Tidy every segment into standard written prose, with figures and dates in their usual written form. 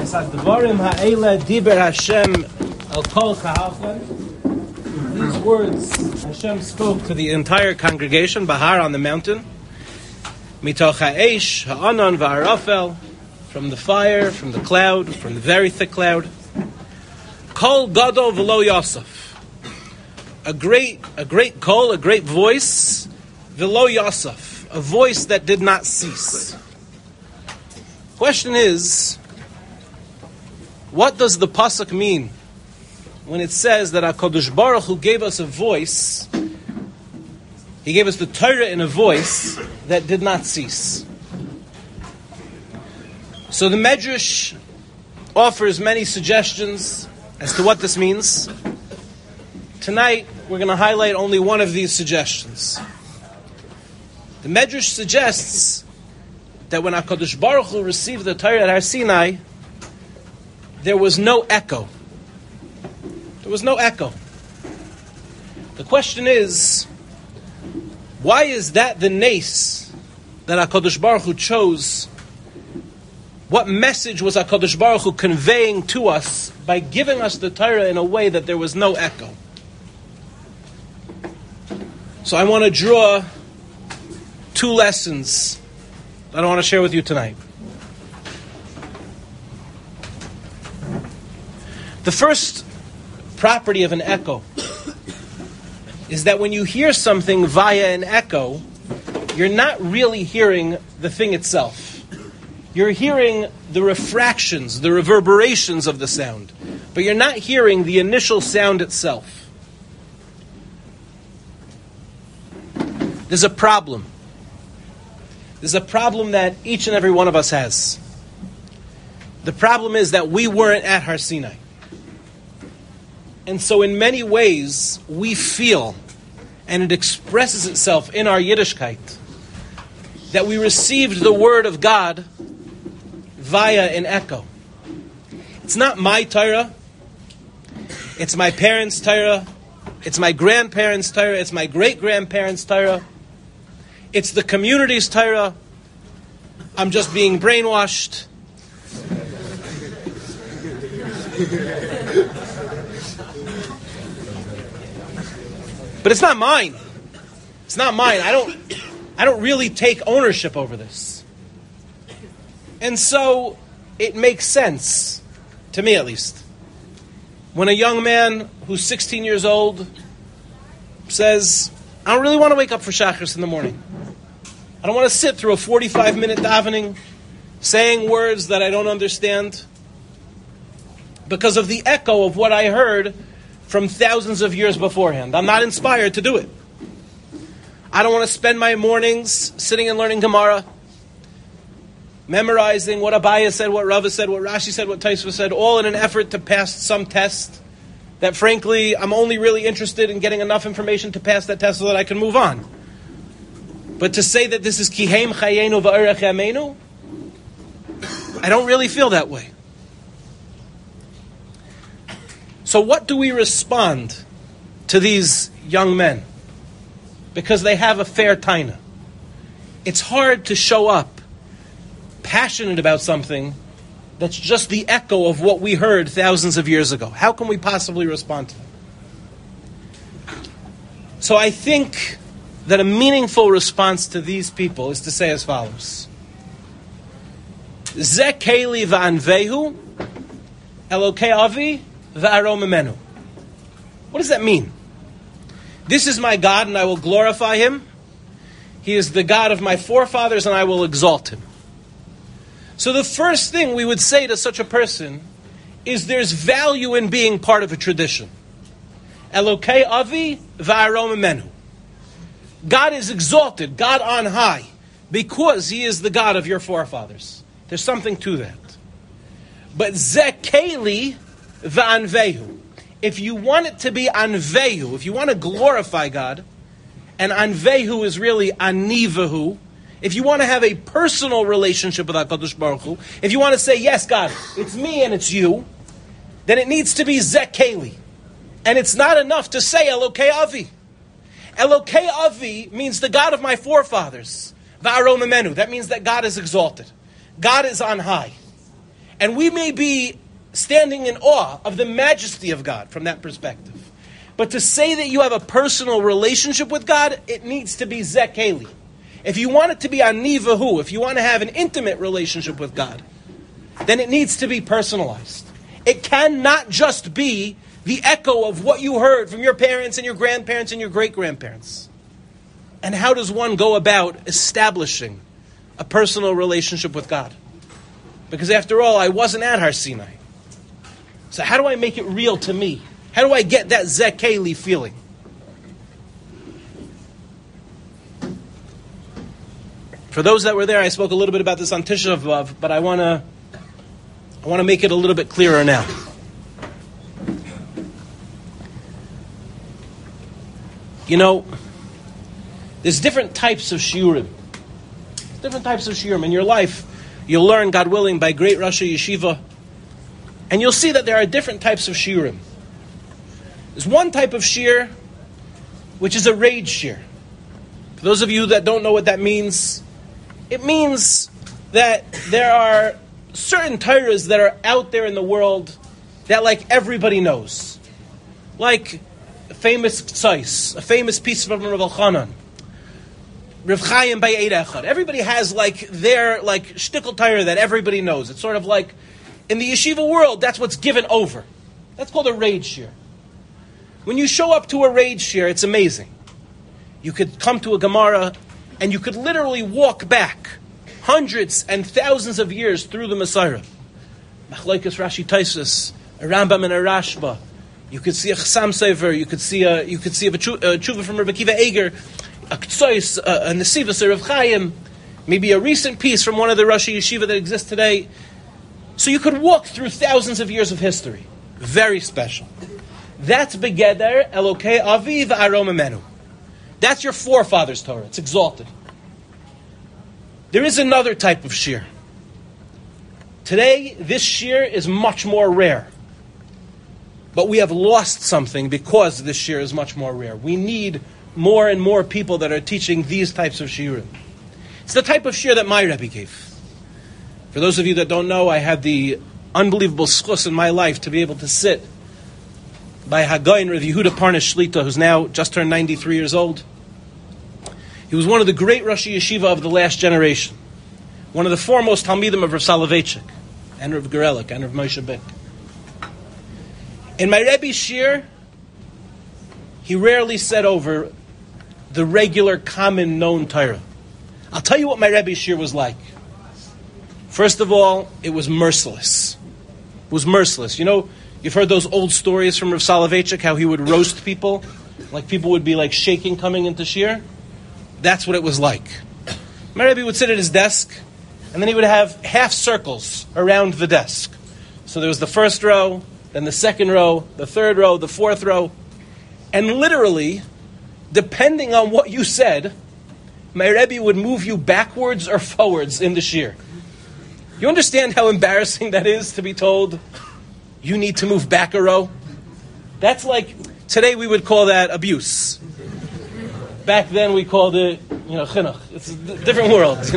Sadvarim ha'ela diber Hashem el kol kahachon. These words Hashem spoke to the entire congregation, Bahar on the mountain. Mitoch ha'esh ha'anon va'arafel, from the fire, from the cloud, from the very thick cloud. Kol gadol v'lo yosef. A great kol, a great voice, v'lo yosef, a voice that did not cease. Question is, what does the pasuk mean when it says that HaKadosh Baruch Hu gave us a voice? He gave us the Torah in a voice that did not cease. So the Medrash offers many suggestions as to what this means. Tonight, we're going to highlight only one of these suggestions. The Medrash suggests that when HaKadosh Baruch Hu received the Torah at Har Sinai, there was no echo. There was no echo. The question is, why is that the nace that HaKadosh Baruch Hu chose? What message was HaKadosh Baruch Hu conveying to us by giving us the Torah in a way that there was no echo? So I want to draw two lessons that I want to share with you tonight. The first property of an echo is that when you hear something via an echo, you're not really hearing the thing itself. You're hearing the refractions, the reverberations of the sound, but you're not hearing the initial sound itself. There's a problem. There's a problem that each and every one of us has. The problem is that we weren't at Har Sinai. And so in many ways, we feel, and it expresses itself in our Yiddishkeit, that we received the word of God via an echo. It's not my Torah. It's my parents' Torah. It's my grandparents' Torah. It's my great-grandparents' Torah. It's the community's Torah. I'm just being brainwashed. But it's not mine. It's not mine. I don't really take ownership over this. And so it makes sense, to me at least, when a young man who's 16 years old says, I don't really want to wake up for Shachris in the morning. I don't want to sit through a 45-minute davening, saying words that I don't understand, because of the echo of what I heard from thousands of years beforehand. I'm not inspired to do it. I don't want to spend my mornings sitting and learning Gemara, memorizing what Abaya said, what Rava said, what Rashi said, what Taisva said, all in an effort to pass some test that, frankly, I'm only really interested in getting enough information to pass that test so that I can move on. But to say that this is Kiheim Chayenu V'Orech Yameinu, I don't really feel that way. So what do we respond to these young men? Because they have a fair taina. It's hard to show up passionate about something that's just the echo of what we heard thousands of years ago. How can we possibly respond to that? So I think that a meaningful response to these people is to say as follows. Ze keli v'anvehu Elokei avi v'arom imenu. What does that mean? This is my God and I will glorify him. He is the God of my forefathers and I will exalt him. So the first thing we would say to such a person is there's value in being part of a tradition. Elokei avi v'arom imenu. God is exalted, God on high, because he is the God of your forefathers. There's something to that. But ze keli v'anvehu. If you want it to be anvehu, if you want to glorify God, and anvehu is really anivahu, if you want to have a personal relationship with HaKadosh Baruch Hu, if you want to say, yes, God, it's me and it's you, then it needs to be ze keli. And it's not enough to say Elokei avi. Elokei avi means the God of my forefathers. V'arom imenu. That means that God is exalted. God is on high. And we may be standing in awe of the majesty of God from that perspective. But to say that you have a personal relationship with God, it needs to be zekeli. If you want it to be anivahu, if you want to have an intimate relationship with God, then it needs to be personalized. It cannot just be the echo of what you heard from your parents and your grandparents and your great-grandparents. And how does one go about establishing a personal relationship with God? Because after all, I wasn't at Har Sinai. So how do I make it real to me? How do I get that zekeli feeling? For those that were there, I spoke a little bit about this on Tisha B'Av, but I want to make it a little bit clearer now. You know, there's different types of shiurim. Different types of shiurim. In your life, you'll learn, God willing, by great Rosh Yeshiva, and you'll see that there are different types of shiurim. There's one type of shir, which is a rage shir. For those of you that don't know what that means, it means that there are certain Torahs that are out there in the world that like everybody knows. Like a famous tzais, a famous piece from Rav Elchanan, Rav Chaim by Eid Echad. Everybody has like their like shtickle Torah that everybody knows. It's sort of like, in the yeshiva world, that's what's given over. That's called a rage shir. When you show up to a rage shir, it's amazing. You could come to a Gemara and you could literally walk back hundreds and thousands of years through the Messiah. Machlokes Rashi Taisus, a Rambam and a Rashba. You could see a Chassam Sefer. You could see a tshuva from Rabbi Akiva Eger, a Ktsois, a Nesivos, a Rav Chaim, maybe a recent piece from one of the Rosh Yeshiva that exists today. So you could walk through thousands of years of history. Very special. That's Begeder Elokei Avi v'Arom Imenu. That's your forefathers' Torah. It's exalted. There is another type of shir. Today, this shir is much more rare. But we have lost something because this shir is much more rare. We need more and more people that are teaching these types of shirim. It's the type of shir that my Rebbe gave. For those of you that don't know, I had the unbelievable schus in my life to be able to sit by Hagayin Rav Yehuda Parnas Shlita, who's now just turned 93 years old. He was one of the great Rosh Yeshiva of the last generation. One of the foremost Talmidim of Rav Soloveitchik, and Rav Gerelik, and Rav Moshe Bick. In my Rebbe's shir, he rarely said over the regular, common, known Torah. I'll tell you what my Rebbe's shir was like. First of all, it was merciless. It was merciless. You know, you've heard those old stories from Rav Soloveitchik, how he would roast people, like people would be like shaking coming into shir. That's what it was like. My Rebbe would sit at his desk, and then he would have half circles around the desk. So there was the first row, then the second row, the third row, the fourth row, and literally, depending on what you said, my Rebbe would move you backwards or forwards in the shir. You understand how embarrassing that is to be told you need to move back a row? That's like, today we would call that abuse. Back then we called it, chinuch. It's a different world,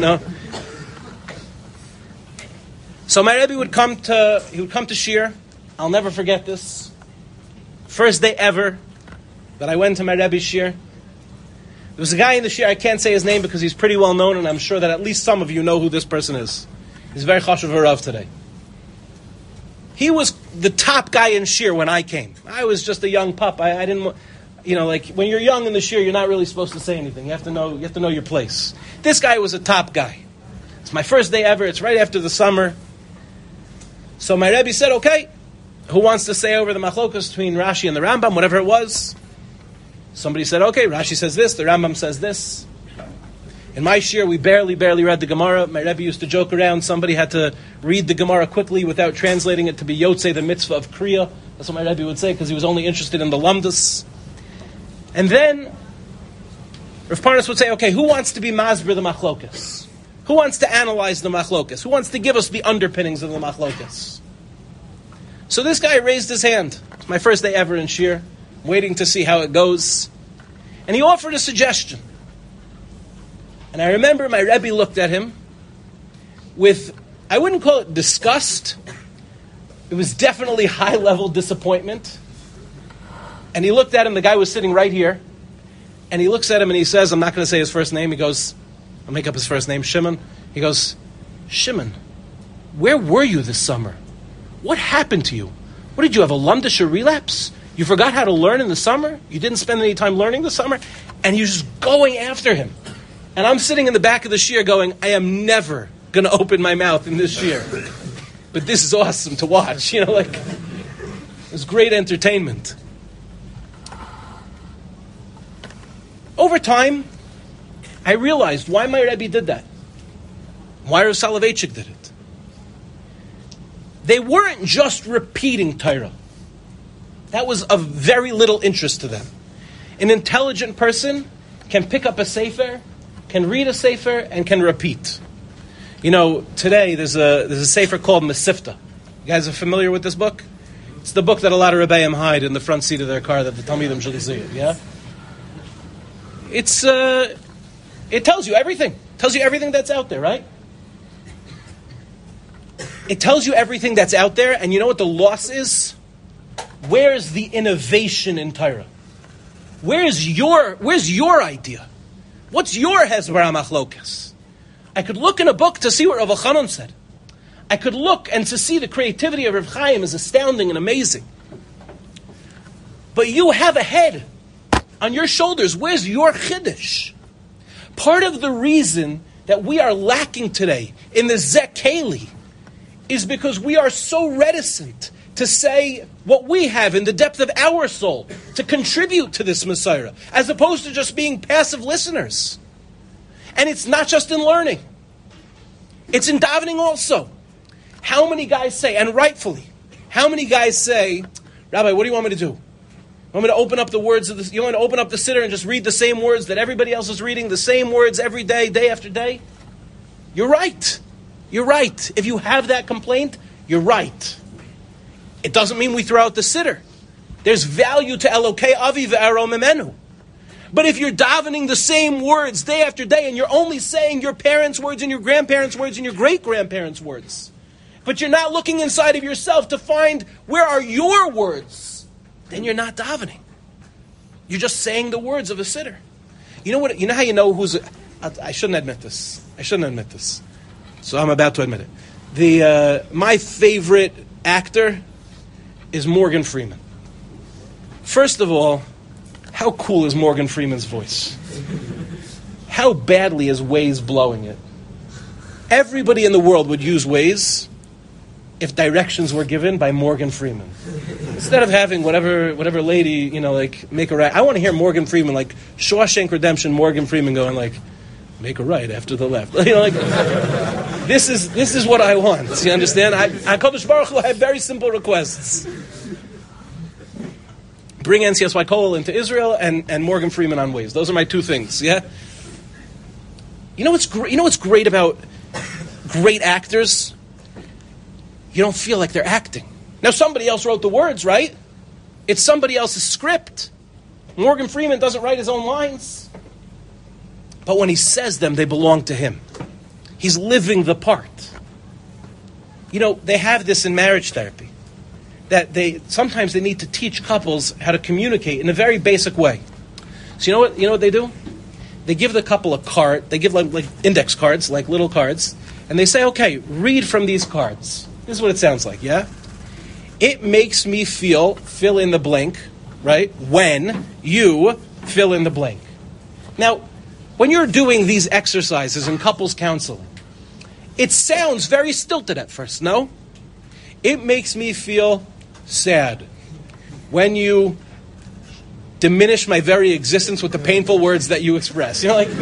So my Rebbe would come to shir. I'll never forget this. First day ever that I went to my Rebbe's shir. There was a guy in the shir, I can't say his name because he's pretty well known, and I'm sure that at least some of you know who this person is. He's very chashuv v'rav today. He was the top guy in shir when I came. I was just a young pup. I didn't, like when you're young in the shir, you're not really supposed to say anything. You have to know your place. This guy was a top guy. It's my first day ever. It's right after the summer. So my Rebbe said, okay, who wants to say over the machlokas between Rashi and the Rambam, whatever it was? Somebody said, okay, Rashi says this, the Rambam says this. In my shir, we barely read the Gemara. My Rebbe used to joke around. Somebody had to read the Gemara quickly without translating it to be Yotzei, the mitzvah of Kriya. That's what my Rebbe would say, because he was only interested in the Lamdas. And then Rav Parnas would say, okay, who wants to be Masber the Machlokas? Who wants to analyze the Machlokas? Who wants to give us the underpinnings of the Machlokas? So this guy raised his hand. It's my first day ever in shir. I'm waiting to see how it goes. And he offered a suggestion. And I remember my Rebbe looked at him with I wouldn't call it disgust. It was definitely high-level disappointment. And he looked at him, the guy was sitting right here, and he looks at him and he says, I'm not going to say his first name, he goes, I'll make up his first name, Shimon. He goes, Shimon, where were you this summer? What happened to you? What did you have, a Lumdischer relapse? You forgot how to learn in the summer? You didn't spend any time learning this summer? And he's just going after him. And I'm sitting in the back of the shiur going, I am never going to open my mouth in this shiur. But this is awesome to watch. You know, like, it was great entertainment. Over time, I realized why my Rebbe did that. Why Rav Soloveitchik did it. They weren't just repeating Torah. That was of very little interest to them. An intelligent person can pick up a sefer, can read a sefer, and can repeat. You know, today there's a sefer called Mesivta. You guys are familiar with this book? It's the book that a lot of Rebbeim hide in the front seat of their car that the Talmidim should see it, yeah? It tells you everything. It tells you everything that's out there, right? It tells you everything that's out there, and you know what the loss is? Where's the innovation in Torah? Where's your idea? What's your Hezbollah Machlokas? I could look in a book to see what Rav Elchanan said. I could look and to see the creativity of Rav Chaim is astounding and amazing. But you have a head on your shoulders. Where's your Chiddush? Part of the reason that we are lacking today in the Zekeli is because we are so reticent to say what we have in the depth of our soul to contribute to this Messiah, as opposed to just being passive listeners. And it's not just in learning. It's in davening also. How many guys say, and rightfully, how many guys say, Rabbi, what do you want me to do? You want me to open up the words of this? You want me to open up the siddur and just read the same words that everybody else is reading, the same words every day, day after day? You're right. You're right. If you have that complaint, you're right. It doesn't mean we throw out the siddur. There's value to Elokei Avi ve'Arom Imenu. But if you're davening the same words day after day and you're only saying your parents' words and your grandparents' words and your great-grandparents' words, but you're not looking inside of yourself to find where are your words, then you're not davening. You're just saying the words of a siddur. You know what? You know how you know who's... I shouldn't admit this. So I'm about to admit it. My favorite actor is Morgan Freeman. First of all, how cool is Morgan Freeman's voice? How badly is Waze blowing it? Everybody in the world would use Waze if directions were given by Morgan Freeman. Instead of having whatever lady, you know, like, make a right. I want to hear Morgan Freeman, like Shawshank Redemption, Morgan Freeman going like, make a right after the left. You know, like, this is what I want. You understand? I Kodesh Baruch Hu, I have very simple requests. Bring NCSY Kol into Israel and Morgan Freeman on Waze. Those are my two things. Yeah. You know what's great? You know what's great about great actors? You don't feel like they're acting. Now somebody else wrote the words, right? It's somebody else's script. Morgan Freeman doesn't write his own lines. But when he says them, they belong to him. He's living the part. You know, they have this in marriage therapy. That sometimes they need to teach couples how to communicate in a very basic way. So you know what they do? They give the couple a card. They give like index cards, like little cards. And they say, okay, read from these cards. This is what it sounds like, yeah? It makes me feel, fill in the blank, right? When you fill in the blank. Now, when you're doing these exercises in couples counseling, it sounds very stilted at first, no? It makes me feel sad when you diminish my very existence with the painful words that you express. You know, like...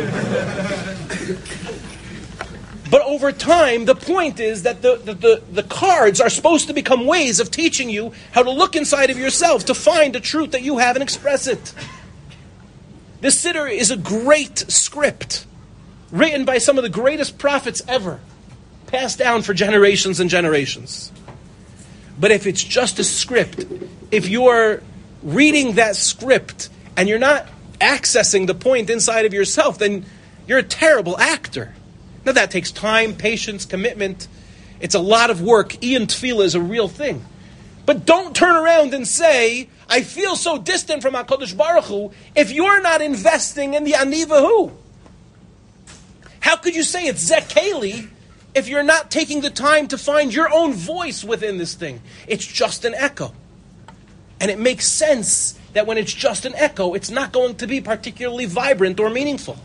But over time, the point is that the cards are supposed to become ways of teaching you how to look inside of yourself, to find the truth that you have and express it. The siddur is a great script, written by some of the greatest prophets ever, passed down for generations and generations. But if it's just a script, if you're reading that script and you're not accessing the point inside of yourself, then you're a terrible actor. Now that takes time, patience, commitment. It's a lot of work. Iyun Tefillah is a real thing. But don't turn around and say, I feel so distant from HaKadosh Baruch Hu, if you're not investing in the Anivahu. How could you say it's Zekeli if you're not taking the time to find your own voice within this thing? It's just an echo. And it makes sense that when it's just an echo, it's not going to be particularly vibrant or meaningful.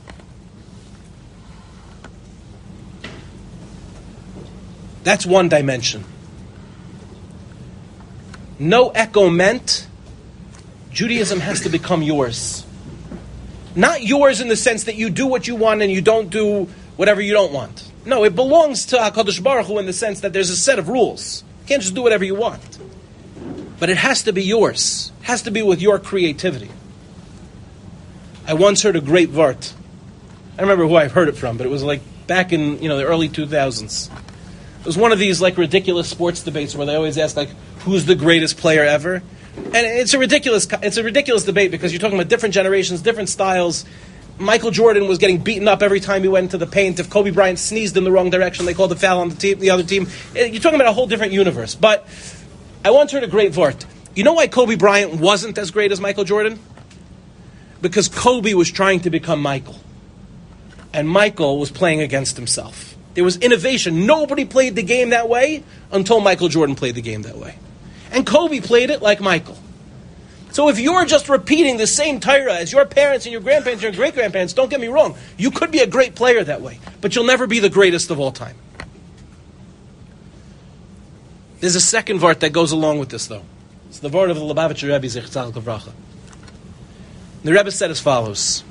That's one dimension. No echo meant Judaism has to become yours. Not yours in the sense that you do what you want and you don't do whatever you don't want. No, it belongs to HaKadosh Baruch Hu in the sense that there's a set of rules. You can't just do whatever you want. But it has to be yours. It has to be with your creativity. I once heard a great vart. I don't remember who I heard it from, but it was like back in the early 2000s. It was one of these like ridiculous sports debates where they always ask like, who's the greatest player ever? And it's a ridiculous debate because you're talking about different generations, different styles. Michael Jordan was getting beaten up every time he went into the paint. If Kobe Bryant sneezed in the wrong direction, they called a foul on the other team. You're talking about a whole different universe. But I once heard a great vart. You know why Kobe Bryant wasn't as great as Michael Jordan? Because Kobe was trying to become Michael. And Michael was playing against himself. There was innovation. Nobody played the game that way until Michael Jordan played the game that way. And Kobe played it like Michael. So if you're just repeating the same Torah as your parents and your grandparents and your great-grandparents, don't get me wrong, you could be a great player that way, but you'll never be the greatest of all time. There's a second vart that goes along with this, though. It's the vart of the Lubavitcher Rebbe, Zech Tzaddik Livracha. The Rebbe said as follows.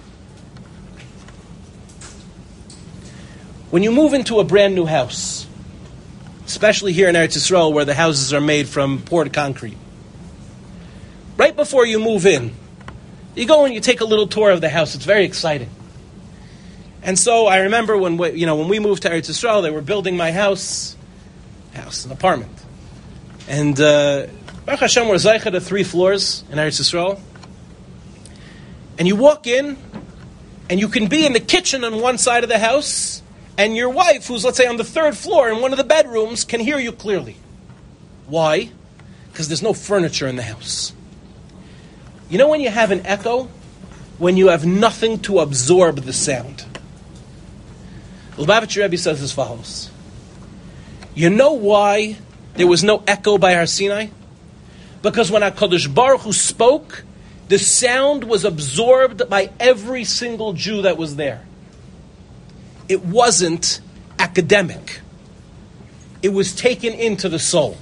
When you move into a brand new house, especially here in Eretz Yisrael where the houses are made from poured concrete, right before you move in, you go and you take a little tour of the house. It's very exciting. And so I remember when we moved to Eretz Yisrael, they were building my house, an apartment. And Baruch Hashem, we're Zeicha to 3 floors in Eretz Yisrael. And you walk in, and you can be in the kitchen on one side of the house, and your wife, who's, let's say, on the 3rd floor in one of the bedrooms, can hear you clearly. Why? Because there's no furniture in the house. You know when you have an echo? When you have nothing to absorb the sound. Lubavitcher Rebbe says as follows. You know why there was no echo by Har Sinai? Because when HaKadosh Baruch Hu spoke, the sound was absorbed by every single Jew that was there. It wasn't academic. It was taken into the soul.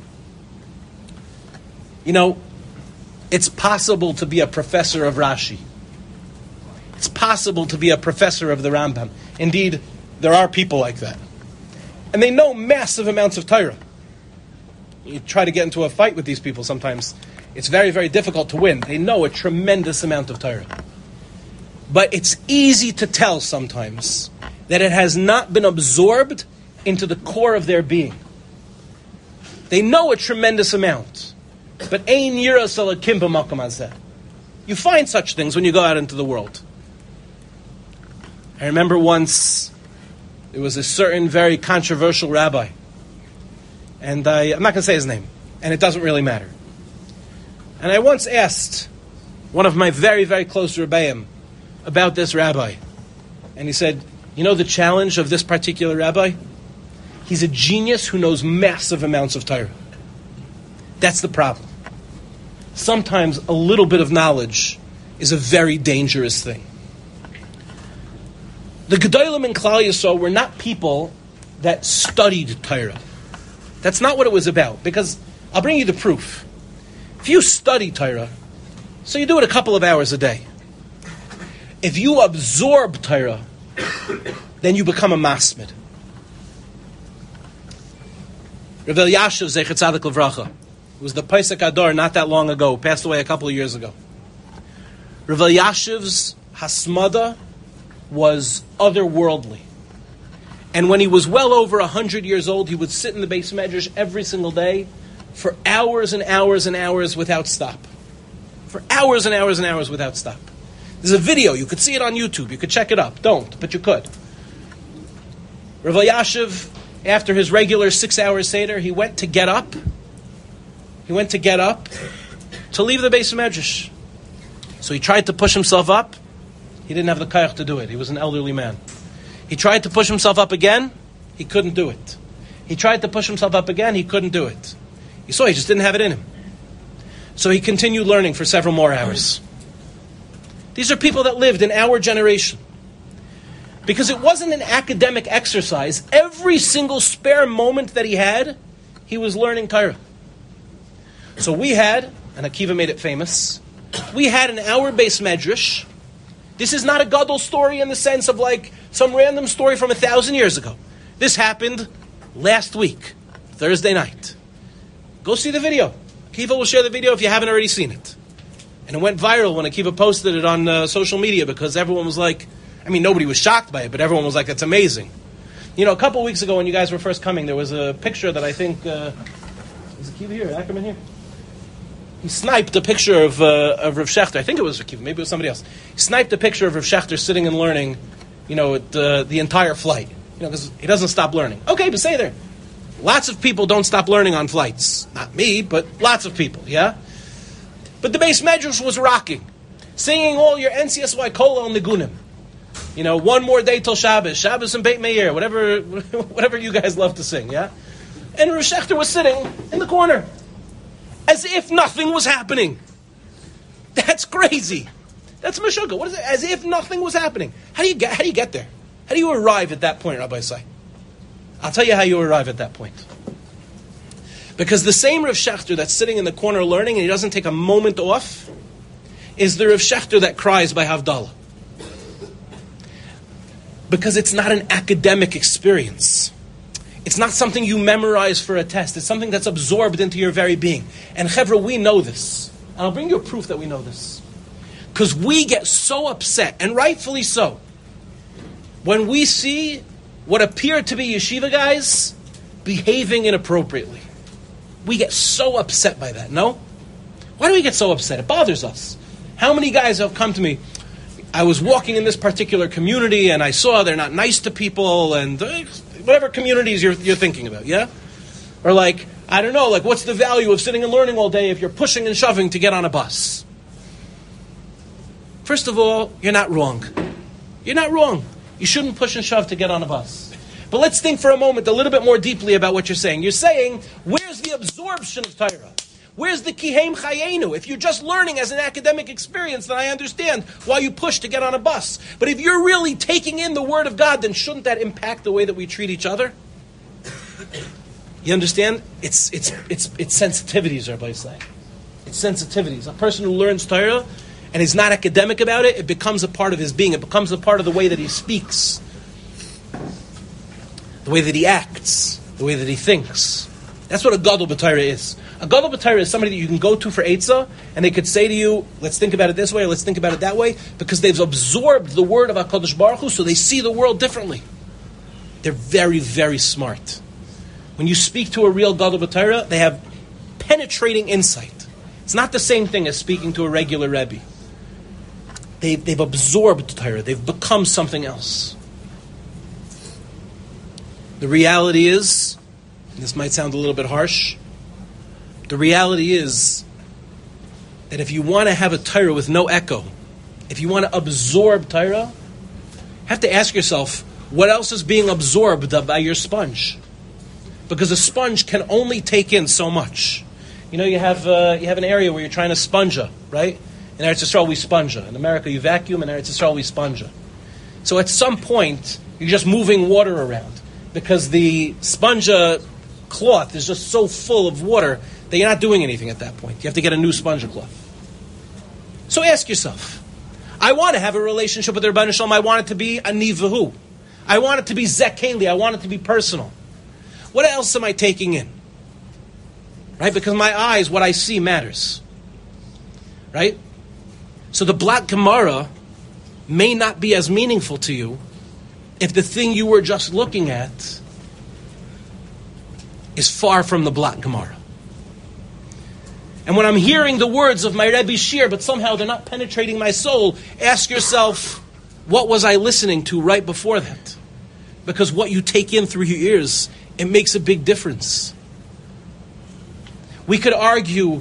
It's possible to be a professor of Rashi. It's possible to be a professor of the Rambam. Indeed, there are people like that. And they know massive amounts of Torah. You try to get into a fight with these people sometimes. It's very, very difficult to win. They know a tremendous amount of Torah. But it's easy to tell sometimes that it has not been absorbed into the core of their being. They know a tremendous amount. But ein yira salakim b'makom hazeh. You find such things when you go out into the world. I remember once there was a certain very controversial rabbi. And I'm not going to say his name. And it doesn't really matter. And I once asked one of my very, very close rebbeim about this rabbi. And he said, you know the challenge of this particular rabbi? He's a genius who knows massive amounts of Torah. That's the problem. Sometimes a little bit of knowledge is a very dangerous thing. The Gedolim in Klal Yisrael were not people that studied Torah. That's not what it was about. Because I'll bring you the proof. If you study Torah, so you do it a couple of hours a day. If you absorb Torah, then you become a masmid. Rav Elyashiv Zecher Tzaddik Livracha, who was the Pesach Adar not that long ago, passed away a couple of years ago. Rav Elyashiv's hasmada was otherworldly. And when he was well over 100 years old, he would sit in the Beis Medrash every single day for hours and hours and hours without stop. For hours and hours and hours without stop. There's a video. You could see it on YouTube. You could check it up. Don't, but you could. Rav Elyashiv after his regular 6-hour Seder, he went to get up. He went to get up to leave the Beis Medrash. So he tried to push himself up. He didn't have the kayach to do it. He was an elderly man. He tried to push himself up again. He couldn't do it. He tried to push himself up again. He couldn't do it. You saw he just didn't have it in him. So he continued learning for several more hours. These are people that lived in our generation. Because it wasn't an academic exercise. Every single spare moment that he had, he was learning Torah. So we had, and Akiva made it famous, we had an hour Beis Medrash. This is not a gadol story in the sense of like some random story from 1,000 years ago. This happened last week, Thursday night. Go see the video. Akiva will share the video if you haven't already seen it. And it went viral when Akiva posted it on social media because everyone was like, I mean, nobody was shocked by it, but everyone was like, that's amazing. You know, a couple weeks ago when you guys were first coming, there was a picture that I think, is Akiva here, Ackerman here? He sniped a picture of Rav Shechter. I think it was Akiva, maybe it was somebody else. He sniped a picture of Rav Shechter sitting and learning, you know, the entire flight. You know, because he doesn't stop learning. Okay, but say there. Lots of people don't stop learning on flights. Not me, but lots of people, yeah? But the Beis Medrash was rocking. Singing all your NCSY Kol El Nigunim. You know, one more day till Shabbos. Shabbos and Beit Meir. Whatever you guys love to sing, yeah? And Rav Shechter was sitting in the corner. As if nothing was happening. That's crazy. That's Meshuggah. What is it? As if nothing was happening. How do you get there? How do you arrive at that point, Rabbi Say? I'll tell you how you arrive at that point. Because the same Rav Shechter that's sitting in the corner learning and he doesn't take a moment off is the Rav Shechter that cries by Havdalah. Because it's not an academic experience. It's not something you memorize for a test. It's something that's absorbed into your very being. And Chevra, we know this. And I'll bring you a proof that we know this. Because we get so upset, and rightfully so, when we see what appear to be yeshiva guys behaving inappropriately. We get so upset by that, no? Why do we get so upset? It bothers us. How many guys have come to me, I was walking in this particular community and I saw they're not nice to people and whatever communities you're thinking about, yeah? Or like, I don't know, like what's the value of sitting and learning all day if you're pushing and shoving to get on a bus? First of all, you're not wrong. You're not wrong. You shouldn't push and shove to get on a bus. But let's think for a moment a little bit more deeply about what you're saying. You're saying, where's the absorption of Torah? Where's the Kihem Chayenu? If you're just learning as an academic experience, then I understand why you push to get on a bus. But if you're really taking in the Word of God, then shouldn't that impact the way that we treat each other? You understand? It's sensitivities, Rabbi say. It's sensitivities. A person who learns Torah and is not academic about it, it becomes a part of his being. It becomes a part of the way that he speaks, the way that he acts, the way that he thinks. That's what a gadol b'Torah is. A gadol b'Torah is somebody that you can go to for eitzah, and they could say to you, let's think about it this way, or let's think about it that way, because they've absorbed the word of HaKadosh Baruch Hu, so they see the world differently. They're very, very smart. When you speak to a real gadol b'Torah, they have penetrating insight. It's not the same thing as speaking to a regular Rebbe. They've absorbed Torah. They've become something else. The reality is, and this might sound a little bit harsh, the reality is that if you want to have a Torah with no echo, if you want to absorb Torah, you have to ask yourself, what else is being absorbed by your sponge? Because a sponge can only take in so much. You know, you have an area where you're trying to sponge, right? In Eretz Yisrael, we sponge. In America, you vacuum. In Eretz Yisrael, we sponge. So at some point, you're just moving water around because the sponge cloth is just so full of water that you're not doing anything at that point. You have to get a new sponge cloth. So ask yourself, I want to have a relationship with the Rebbeinu Shalom. I want it to be a nivahu. I want it to be zekeli. I want it to be personal. What else am I taking in? Right? Because my eyes, what I see matters. Right? So the Black Gemara may not be as meaningful to you if the thing you were just looking at is far from the Black Gemara. And when I'm hearing the words of my Rebbe Shir, but somehow they're not penetrating my soul, ask yourself, what was I listening to right before that? Because what you take in through your ears it makes a big difference. We could argue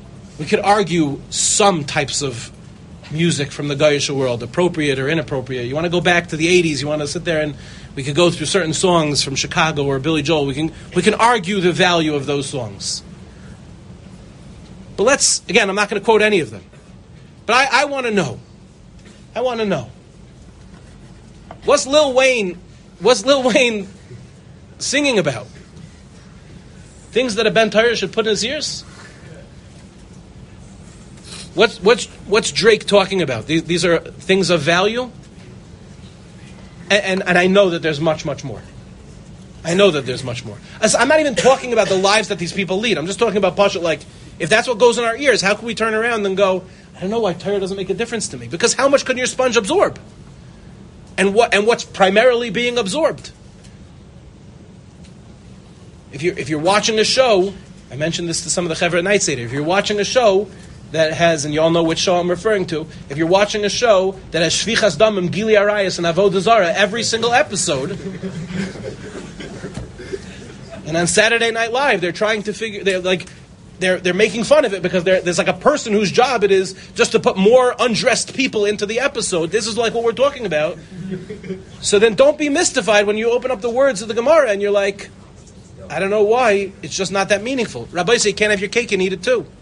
some types of music from the Goyish world, appropriate or inappropriate. You want to go back to the 80s, you want to sit there and we could go through certain songs from Chicago or Billy Joel. We can argue the value of those songs. But I'm not going to quote any of them. But I want to know. I want to know. What's Lil Wayne singing about? Things that a Ben Torah should put in his ears? What's Drake talking about? These are things of value? And I know that there's much, much more. I know that there's much more. I'm not even talking about the lives that these people lead. I'm just talking about Pasha, like, if that's what goes in our ears, how can we turn around and go, I don't know why Torah doesn't make a difference to me? Because how much can your sponge absorb? And what's primarily being absorbed? If you're watching a show, I mentioned this to some of the Chevra at Night Seder, if you're watching a show that has, and you all know which show I'm referring to, if you're watching a show that has Shvichas Damim, Gili Arayas, and Avodah Zarah every single episode, and on Saturday Night Live, they're trying to figure, they're making fun of it because there's like a person whose job it is just to put more undressed people into the episode. This is like what we're talking about. So then don't be mystified when you open up the words of the Gemara and you're like, I don't know why, it's just not that meaningful. Rabbi say you can't have your cake and eat it too.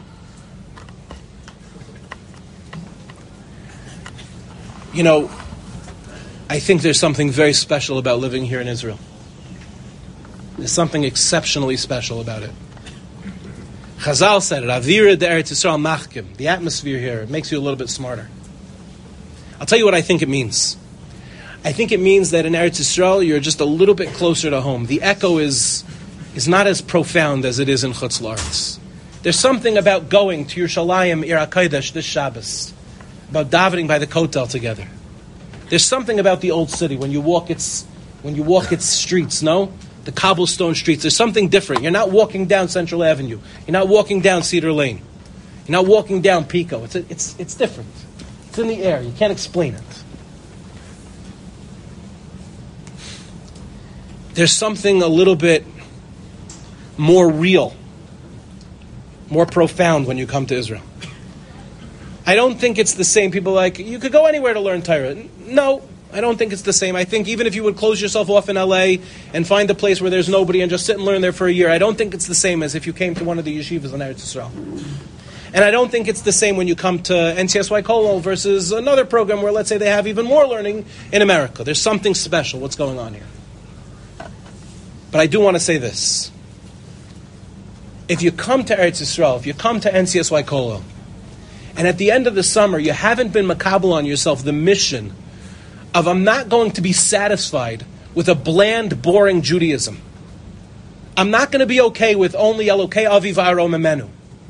You know, I think there's something very special about living here in Israel. There's something exceptionally special about it. Chazal said it, Avira de'eretz Yisrael machkim. The atmosphere here, it makes you a little bit smarter. I'll tell you what I think it means. I think it means that in Eretz Yisrael, you're just a little bit closer to home. The echo is not as profound as it is in Chutz La'aretz. There's something about going to Yerushalayim, Ir HaKodesh, this Shabbos, about davening by the Kotel together. There's something about the old city when you walk its streets, no? The cobblestone streets. There's something different. You're not walking down Central Avenue. You're not walking down Cedar Lane. You're not walking down Pico. It's different. It's in the air. You can't explain it. There's something a little bit more real, more profound when you come to Israel. I don't think it's the same. People like, you could go anywhere to learn Torah. No, I don't think it's the same. I think even if you would close yourself off in LA and find a place where there's nobody and just sit and learn there for a year, I don't think it's the same as if you came to one of the yeshivas in Eretz Yisrael. And I don't think it's the same when you come to NCSY Kollel versus another program where, let's say, they have even more learning in America. There's something special. What's going on here? But I do want to say this. If you come to Eretz Yisrael, if you come to NCSY Kollel, and at the end of the summer you haven't been makabel on yourself the mission of I'm not going to be satisfied with a bland, boring Judaism. I'm not going to be okay with only Elokei Avi V'Arom Imenu.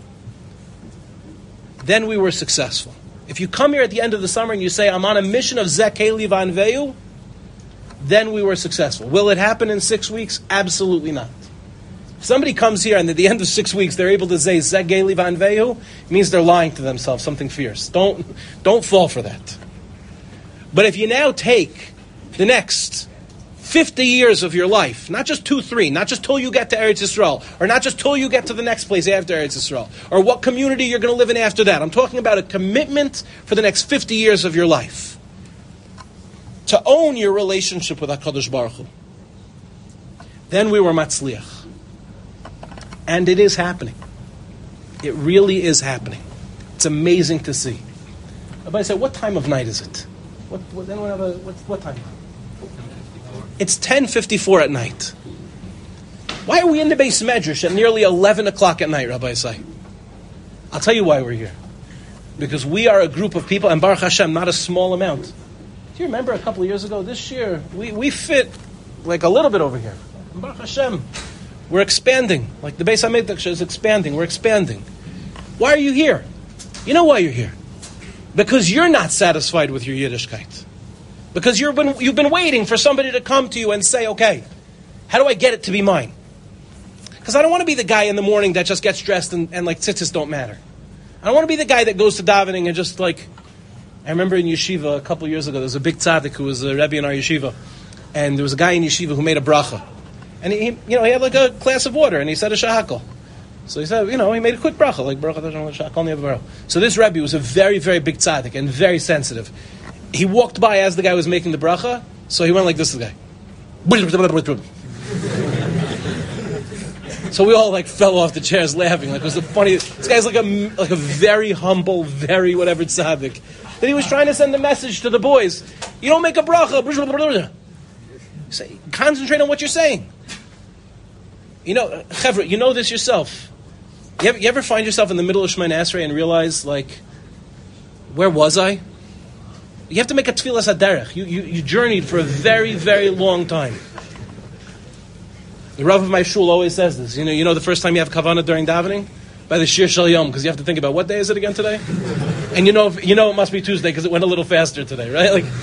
Then we were successful. If you come here at the end of the summer and you say, I'm on a mission of Zeh Keli V'Anveu, then we were successful. Will it happen in 6 weeks? Absolutely not. If somebody comes here and at the end of 6 weeks they're able to say Zeh Keli V'Anveu, it means they're lying to themselves, something fierce. Don't fall for that. But if you now take the next 50 years of your life, not just 2, 3, not just till you get to Eretz Yisrael, or not just till you get to the next place after Eretz Yisrael, or what community you're going to live in after that. I'm talking about a commitment for the next 50 years of your life to own your relationship with HaKadosh Baruch Hu. Then we were matzliach. And it is happening. It really is happening. It's amazing to see. Everybody say, what time of night is it? What time? It's 10:54 at night. Why are we in the Beis Medrash at nearly 11 o'clock at night, Rabbi Isai? I'll tell you why we're here. Because we are a group of people, and Baruch Hashem, not a small amount. Do you remember a couple of years ago, this year, we fit like a little bit over here. And Baruch Hashem, we're expanding. Like the Beis HaMikdash is expanding. We're expanding. Why are you here? You know why you're here. Because you're not satisfied with your Yiddishkeit. Because you've been waiting for somebody to come to you and say, okay, how do I get it to be mine? Because I don't want to be the guy in the morning that just gets dressed and like tzitzis don't matter. I don't want to be the guy that goes to davening and just like, I remember in yeshiva a couple of years ago, there was a big tzaddik who was a rebbe in our yeshiva. And there was a guy in yeshiva who made a bracha. And he had like a glass of water, and he said a shahakal. So he said, he made a quick bracha, like bracha shahakal ne'avaro. So this Rebbe was a very, very big tzaddik and very sensitive. He walked by as the guy was making the bracha, so he went like this to the guy. So we all like fell off the chairs laughing. Like it was the funniest. This guy's like a very humble, very whatever tzaddik. Then he was trying to send a message to the boys. You don't make a bracha. Say, concentrate on what you're saying. Chevra, you know this yourself. You ever find yourself in the middle of Shemoneh Esrei and realize, like, where was I? You have to make a tefillas haderech. You journeyed for a very, very long time. The Rav of my shul always says this. You know the first time you have kavanah during davening? By the Shir Shel Yom, because you have to think about what day is it again today? And you know it must be Tuesday because it went a little faster today, right? Like,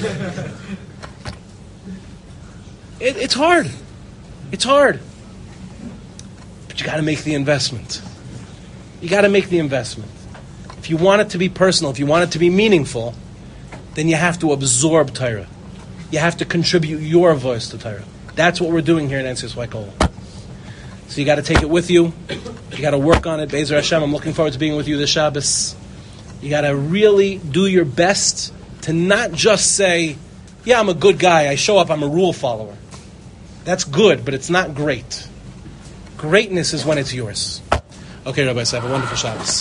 it's hard. It's hard. But you got to make the investment. You got to make the investment. If you want it to be personal, if you want it to be meaningful, then you have to absorb Torah. You have to contribute your voice to Torah. That's what we're doing here in NCS Waikol. So you got to take it with you. You got to work on it. Be'ezer Hashem, I'm looking forward to being with you this Shabbos. You got to really do your best to not just say, yeah, I'm a good guy. I show up. I'm a rule follower. That's good, but it's not great. Greatness is when it's yours. Okay, Rabbi, so have a wonderful Shabbos.